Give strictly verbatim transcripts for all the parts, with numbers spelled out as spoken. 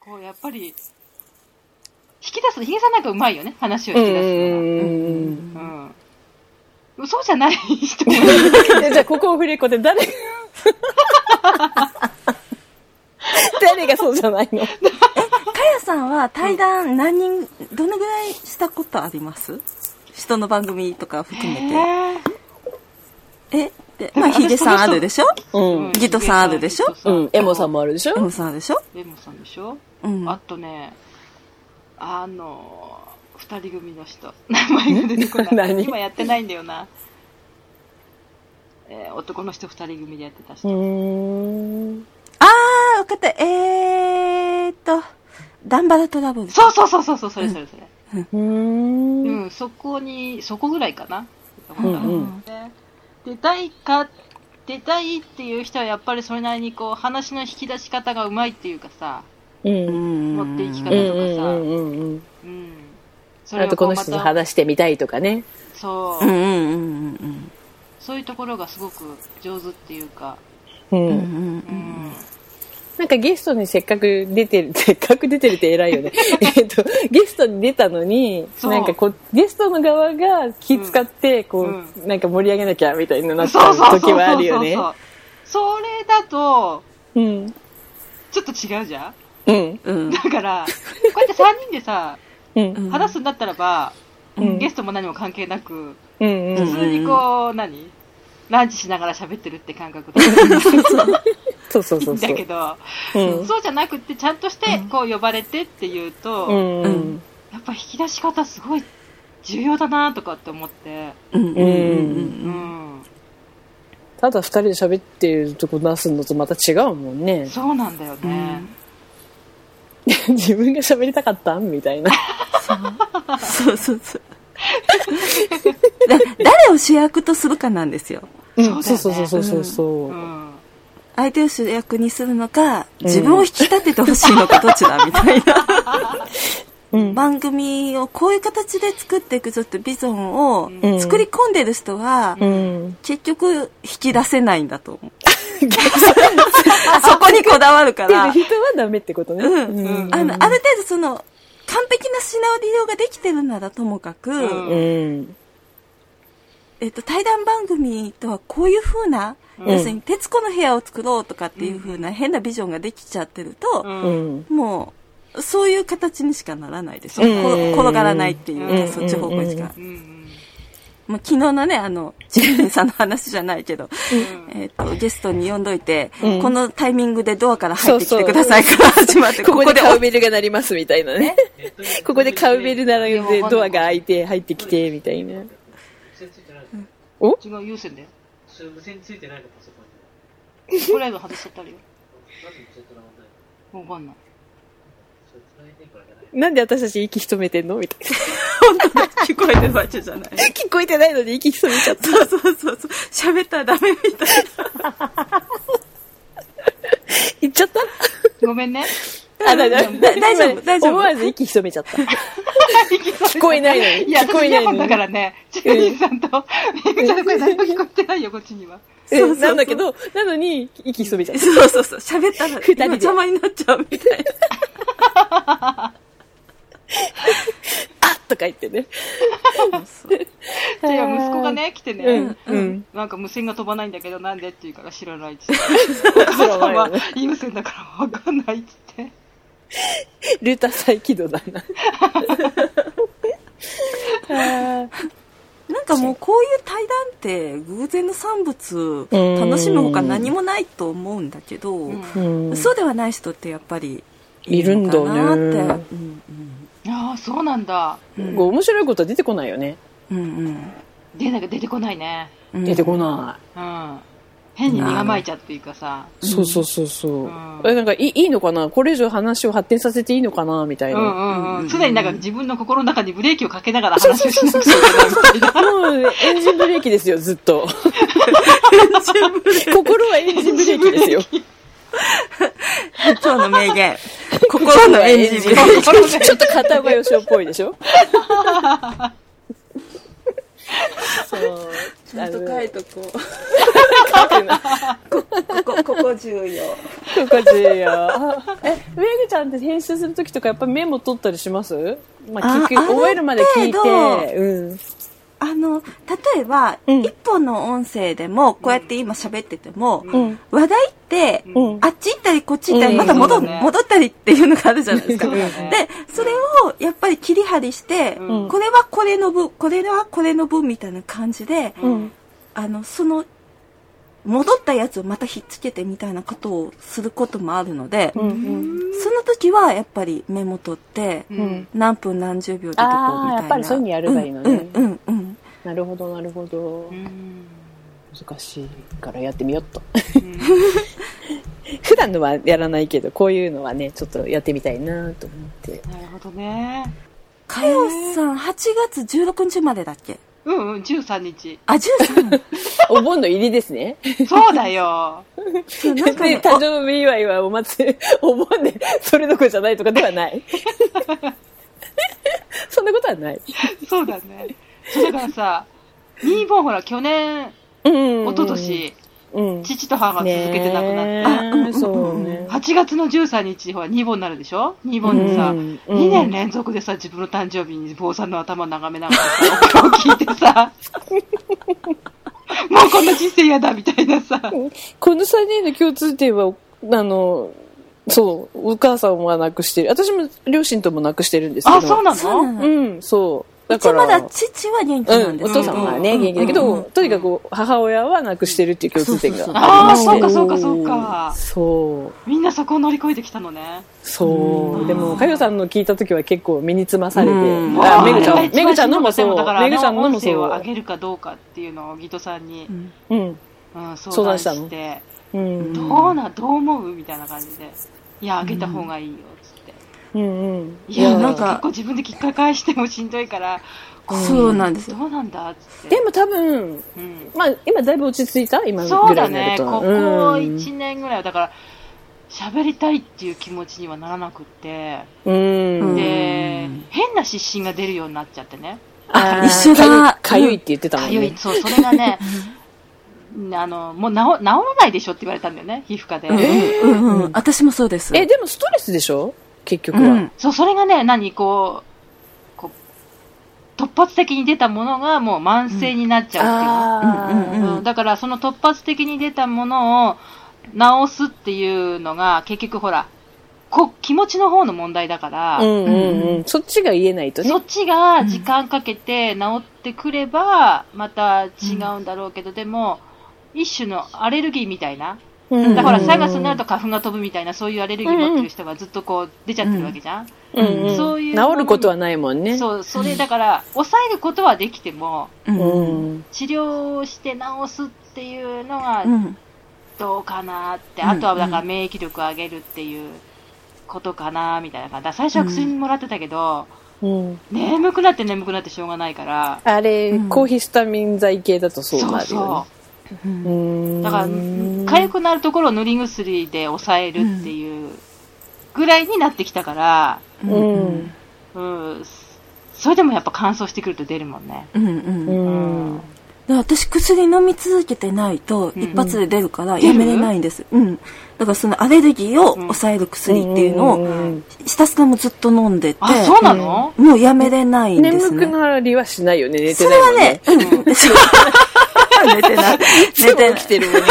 こうやっぱり引き出す、ヒゲさんなんかうまいよね、話を引き出すのが。うん。うん。そうじゃない人もいる。じゃあここをフレコで誰誰がそうじゃないの？え、かやさんは対談何人、どのぐらいしたことあります？人の番組とか含めて。えで、まあ、ヒデさんあるでしょ？うん。ギトさんあるでしょ？ うん。エモさんもあるでしょ？ エモさんあるでしょ？ エモさんでしょ？うん。あとね、あの、二人組の人。名前が出てこない。今やってないんだよな。えー、男の人二人組でやってた人。うーん。あー、わかった。えーっと、ダンバラトラブル。 そうそうそうそうそう、それそれそれ。うん、うん、そこに、そこぐらいかな。うんうん、出たいか、出たいっていう人はやっぱりそれなりにこう、話の引き出し方がうまいっていうかさ、うん、持っていき方とかさ、うんうんうん、 それあとこの人と話してみたいとかね。 そう、うんうんうんうん、そういうところがすごく上手っていうか、うんうんうんうんなんかゲストにせっかく出てる、せっかく出てるって偉いよね。えっと、ゲストに出たのに、なんかこう、ゲストの側が気使って、こう、うん、なんか盛り上げなきゃみたいになった時はあるよね。 それだと、うん、ちょっと違うじゃん、うんうん、だから、こうやってさんにんでさ、うん、話すんだったらば、うん、ゲストも何も関係なく、うんうんうん、普通にこう、何ランチしながら喋ってるって感覚だそうそうそうそう。 だけど、うん、そうじゃなくてちゃんとしてこう呼ばれてっていうと、うんうん、やっぱ引き出し方すごい重要だなとかって思って、うんうんうんうん、 ただ二人で喋ってるとこ出すのとまた違うもんね。 そうなんだよね。 うん、自分が喋りたかったみたいな。 そうそうそう。誰を主役とするかなんですよ。 うん、そうそうそうそうそう。うん相手を主役にするのか、自分を引き立ててほしいのかどっちだみたいな、うん、番組をこういう形で作っていくぞってビジョンを作り込んでる人は、うん、結局引き出せないんだと思う。そこにこだわるから。 人はダメってことね。 うんうん、あのある程度その完璧なシナリオができてるならともかく、うんえっと、対談番組とはこういう風な、うん、要するに徹子の部屋を作ろうとかっていう風な変なビジョンができちゃってると、うん、もうそういう形にしかならないでしょ、うん、転がらないっていうか、うん、そっち方向しか、うん、もう昨日のねあのジェリンさんの話じゃないけど、うん、えっとゲストに呼んどいて、うん、このタイミングでドアから入ってきてくださいから始まって、 ここでカウベルが鳴りますみたいなねここでカウベル鳴らでドアが開いて入ってきてみたいな。 お違う、有線だよ。それ無線ついてないのパソコンに。これの外しちゃったらよ。わかんない。 なんで私たち息潜めてんのみたいな。 本当だ、聞こえてるわけじゃない。 聞こえてないのに息潜めちゃった。 そうそうそうそう。喋ったらダメみたいな。 言っちゃったごめんね。 あ、大丈夫、大丈夫、大丈夫。思わず息潜めちゃった。聞こえないのに。 いや、聞こえないのに。だからね、チューリンさんと、ミユちゃんの声何も聞こえてないよ、こっちには。 そうなんだけど、なのに、息潜めちゃった。 そうそうそう、喋ったら、二人で邪魔になっちゃうみたいな。あとか言ってね。 じゃあ息子がね、来てね、なんか無線が飛ばないんだけど、なんでって言うから知らないって言って。お母さんはいい無線だからわかんないって言って。 ルーター再起動だな。 なんかもうこういう対談って偶然の産物楽しむほか何もないと思うんだけど、うん、そうではない人ってやっぱりいるのかなって。いるんだね。うんうん、ああ、そうなんだ。 うん、面白いことは出てこないよね。 うんうん。で、なんか出てこないね。 出てこない。 うん。変に身構えちゃっていうかさ。 そうそうそうそう。うん、え、なんかいい、いいのかな、これ以上話を発展させていいのかなみたいな。うんうんうん。常になんか自分の心の中にブレーキをかけながら話をしなくちゃいけないみたいな。 もうエンジンブレーキですよ、ずっと。心はエンジンブレーキですよ。 今日の名言。心のエンジンブレーキ。 ちょっと片岡義雄っぽいでしょ。そう。 ちゃんと書いとこう。ここ、ここ重要。 ここ重要。え、めぐちゃんって編集するときとかやっぱメモ取ったりします？まあ、聞く、覚えるまで聞いて。うん。 あの、例えば、うん、一本の音声でも、こうやって今喋ってても、うん、話題って、うん、あっち行ったりこっち行ったり、また戻、うんね、戻ったりっていうのがあるじゃないですか。ね、で、それをやっぱり切り張りして、うん、これはこれの分、これはこれの分みたいな感じで、うん、あの、その、戻ったやつをまたひっつけてみたいなことをすることもあるので、うんうん、その時はやっぱりメモ取って、うん、何分何十秒でどこみたいな。 やっぱりそういうふうにやればいいのね。 うんうんうん、 なるほどなるほど。難しいからやってみよっと。普段のはやらないけど、こういうのはね、ちょっとやってみたいなと思って。 なるほどね。 かよさん、はちがつじゅうろくにちまでだっけ？ うんうん、じゅうさんにち。 あ、じゅうさん？ お盆の入りですね。 そうだよ。 そうなんかね、誕生日祝いはお祭り、お盆でそれどころじゃないとかではない。そんなことはない。 そうだね。だからさ、にぼんほら、去年、うんうんうん、一昨年、うん、父と母が続けて亡くなって、あ、うんうん、そうね。はちがつのじゅうさんにち、ほら、にぼんになるでしょ ?に 本にさ、うんうん、にねん連続でさ、自分の誕生日に坊さんの頭眺めながらさ、お経を聞いてさ、もうこんな人生嫌だみたいなさ。 このさんにんの共通点は、あの、そう、お母さんは亡くしてる。私も両親とも亡くしてるんですけど。 あ、そうなの？ うん、そう。 うちまだ父は元気なんです、 うん、お父さんはね、うん、元気だけど、うん、とにかく母親は亡くしてるっていう共通点がありまして。ああ、そうかそうかそうか。 そう。 みんなそこを乗り越えてきたのね。 そう。でも、かよさんの聞いた時は結構身につまされて、あ、めぐちゃん、めぐちゃんのもそう。 めぐちゃんのもそう。音声を上げるかどうかっていうのをギトさんに、うん。うん、相談して、うん、どうな、どう思うみたいな感じで、いや、上げた方がいいよ、つって。うんうん。いや、なんか、結構自分で聞き返してもしんどいから、 そうなんです。 どうなんだっつって。 でも多分、うん、まあ今だいぶ落ち着いた今ぐらいになると。 そうだね。ここいちねんぐらいはだから喋りたいっていう気持ちにはならなくって、うん、で変な湿疹が出るようになっちゃってね。 あ、一緒だ。 かゆいって言ってたもんね。 かゆい、そう、それがね。あのもう治、治らないでしょって言われたんだよね、皮膚科で。 えーうんうん、私もそうです。 え、でもストレスでしょ結局は、うん。 そう、それがね、何、こう、こう突発的に出たものがもう慢性になっちゃうっていうの、うんうんうん、だからその突発的に出たものを治すっていうのが結局ほら、こ気持ちの方の問題だから、うんうんうん、そっちが言えないとね。 そっちが時間かけて治ってくればまた違うんだろうけど、うん、でも一種のアレルギーみたいな、うん、だからさんがつになると花粉が飛ぶみたいな、そういうアレルギー持ってる人がずっとこう出ちゃってるわけじゃん、うんうん、そういう治ることはないもんね。 そう、それだから抑えることはできても、うん、治療して治すっていうのがどうかなって、うん、あとはだから免疫力を上げるっていうことかなみたいな感じだ。最初は薬もらってたけど、うん、眠くなって眠くなってしょうがないから、 あれ、うん、抗ヒスタミン剤系だとそうなるよね。そうそううん、だから痒くなるところを塗り薬で抑えるっていうぐらいになってきたから、うんうん、それでもやっぱ乾燥してくると出るもんね。うんうんうん、私薬飲み続けてないと一発で出るからやめれないんです、うんうん、だからそのアレルギーを抑える薬っていうのをひたすらもずっと飲んでて、 あ、そうなの？ もうやめれないんですね。 眠くなりはしないよね、寝てないもんね。 それはね、うん、寝てない。 寝て起きてるもんね。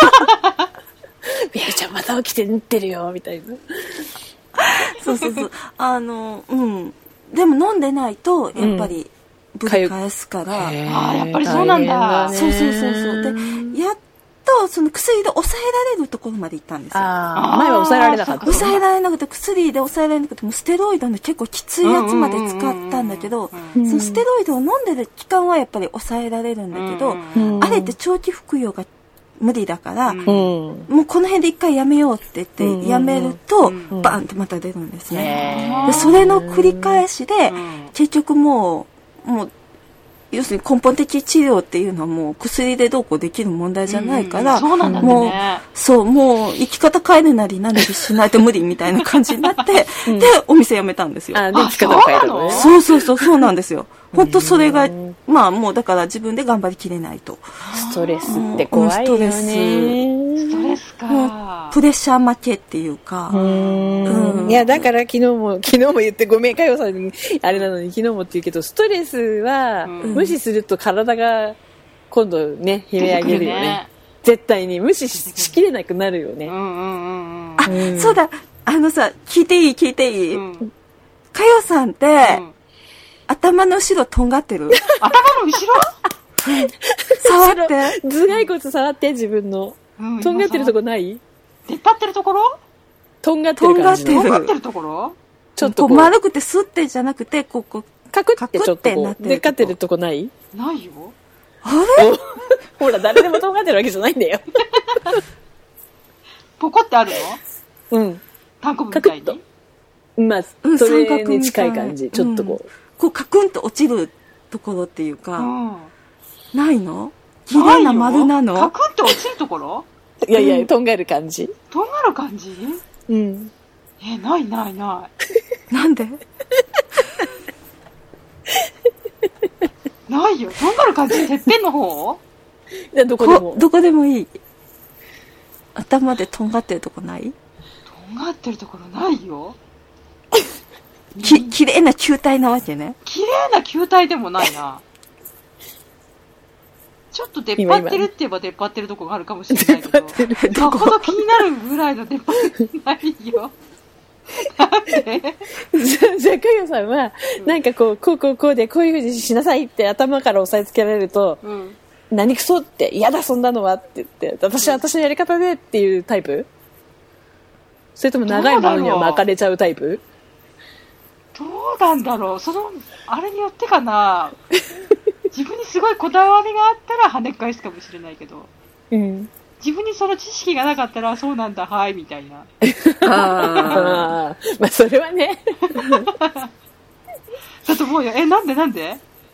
みやちゃんまた起きて寝てるよ、みたいな。 そうそうそう。あの、うん。でも飲んでないと、やっぱり、ぶり返すから。 うん、ああ、やっぱりそうなんだ。 そうそうそうそう。で、やっと、その薬で抑えられるところまで行ったんですよ。 ああ、前は抑えられなかった。 抑えられなくて、薬で抑えられなくて、もうステロイドの結構きついやつまで使ったんだけど、そのステロイドを飲んでる期間はやっぱり抑えられるんだけど、あれって長期服用が無理だから、うん、もうこの辺で一回やめようって言って、うん、やめると、うん、バーンってまた出るんですね。でそれの繰り返しで、結局もう、もう、 要するに根本的治療っていうのはもう薬でどうこうできる問題じゃないから、 うん、そうなんだね。 もう、そう、もう生き方変えるなり何なりしないと無理みたいな感じになって、うん、で、お店辞めたんですよ。 あ、で、生き方変えるのね。 そうそうそう、そうなんですよ。本当それが、まあもうだから自分で頑張りきれないと。 ストレスって怖いよね。 ストレスか。 プレッシャー負けっていうか。 うん、うん、いや、だから昨日も、昨日も言ってごめん、かよさんに、あれなのに昨日もって言うけど、ストレスは無視すると体が今度ね、悲鳴上げるよね。絶対に無視 し, しきれなくなるよね。 うんうんうんうん、 あ、うん、そうだ、あのさ、聞いていい聞いていい、うん、かよさんって、うん頭の後ろとんがってる。 頭の後ろ触って。 頭蓋骨触って自分の。うん、とんがってるとこない？ 出っ張ってるところ？ とんがってる感じ。 とんがってるところ？ ちょっとこう丸くてスッてじゃなくて、こう、こう、 カクってちょっとこう、出っかってるとこない？ ないよ。 あれほら、誰でもとんがってるわけじゃないんだよ。 ポコってあるの？うん。 タンコブみたいに？ まあ、それに近い感じ。ちょっとこう。うんこうカクンと落ちるところっていうか、うん、ないの？綺麗な丸なの？ カクンと落ちるところ？ いやいや、とんがる感じ。 とんがる感じ？ うん。 え、ないないない。 なんで？ ないよ。とんがる感じ。てっぺんの方？ いや、どこでも。 どこでもいい。頭でとんがってるとこない？ とんがってるところないよ。 き、綺麗な球体なわけね。 綺麗な球体でもないな。ちょっと出っ張ってるって言えば出っ張ってるとこがあるかもしれないけど、さほど気になるぐらいの出っ張ってないよ。なんで？ じゃあ、かよさんは、うん、なんかこう、こうこうこうでこういう風にしなさいって頭から押さえつけられると、うん、何クソって、嫌だそんなのはって言って、私は私のやり方でっていうタイプ？それとも長いものには巻かれちゃうタイプ？ どうなんだろう、そのあれによってかな。自分にすごいこだわりがあったら跳ね返すかもしれないけど、 うん、 自分にその知識がなかったらそうなんだはいみたいな。 ああ、まあそれはね。 だと思うよ。え、なんでなんで？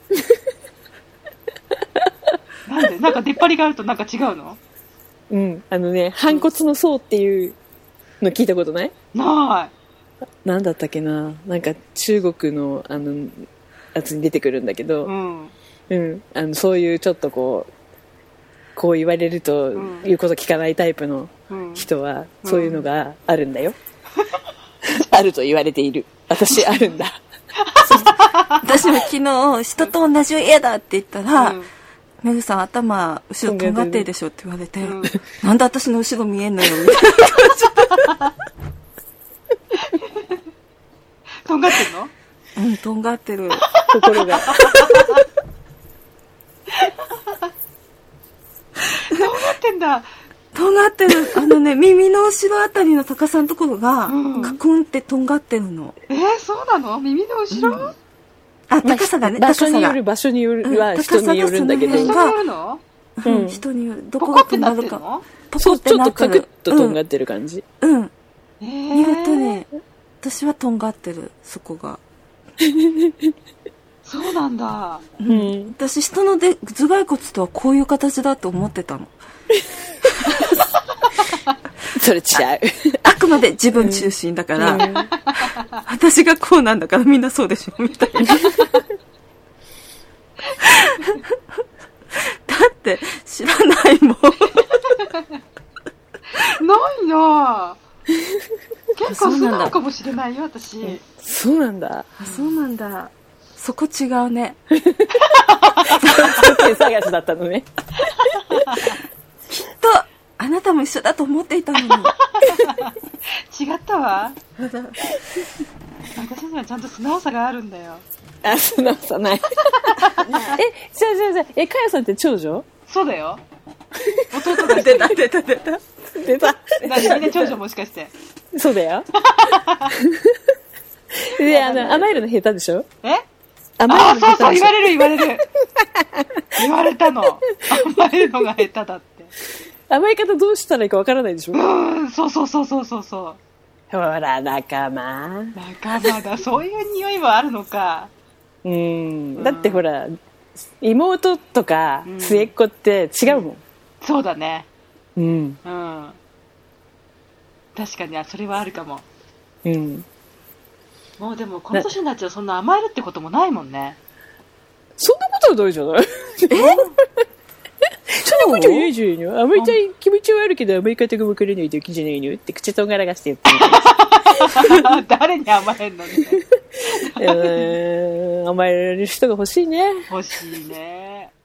なんでなんか出っ張りがあるとなんか違うの？ うん、あのね、反骨の層っていうの聞いたことない？ ない。 なんだったっけな、なんか中国のあのやつに出てくるんだけど、うんうん、あのそういうちょっとこうこう言われると言うこと聞かないタイプの人はそういうのがあるんだよ。あると言われている。私あるんだ。 私も昨日人と同じ嫌だって言ったら、うん、メグさん頭後ろとんがってるでしょって言われて、うん、なんで私の後ろ見えんのよみたいな感じ。 とんがってるの？ うん、とんがってる。 心が。とんがってんだ。 とんがってる。あのね、耳の後ろあたりの高さのところが、うん、カクンってとんがってるの。 えー、そうなの？耳の後ろ？うん、 あ、高さがね、 場所による、場所によるは人によるんだけど。 人によるの？ うん、人による。どこがとんがるか。 そう、ちょっとカクッととんがってる感じ。 うん。うん、えー、意外とね、私はとんがってる、そこが。 そうなんだ。 うん。私、人ので頭蓋骨とはこういう形だと思ってたの。 それ違う。 あくまで自分中心だから、うん、私がこうなんだからみんなそうでしょみたいな。だって知らないもん。 ないなぁ。結構そうなのかもしれないよ、私。 そうなんだ。 あ、そうなんだ。そこ違うね。 手探しだったのね。 きっと、あなたも一緒だと思っていたのに。 違ったわ。私にはちゃんと素直さがあるんだよ。 あ、素直さない。え、じゃあじゃあじゃあ、え、かやさんって長女？ そうだよ。弟が出た出た出た。 出た。 みんな長女もしかして。 そうだよ。で、あの、甘えるの下手でしょ？ え？甘えるの下手でしょ？あ、そうそう、言われる言われる。言われたの。甘えるのが下手だって。 甘え方どうしたらいいかわからないでしょ？ うーん、そうそうそうそうそうそう。 ほら、仲間。 仲間だ。そういう匂いはあるのか。 うーん。だってほら、 妹とか末っ子って違うもん、うん、 そうだねうん、 うん、確かにそれはあるかも、 うん、 もうでもこの年になっちゃうそんな甘えるってこともないもんね。 そんなことはないじゃない。えそんなことないじゃん。甘えたい気持ちはあるけど甘え方が分からないだけじゃないのって口とんがらがして言ってる。誰に甘えんのね。 甘えられる人が欲しいね。 欲しいね。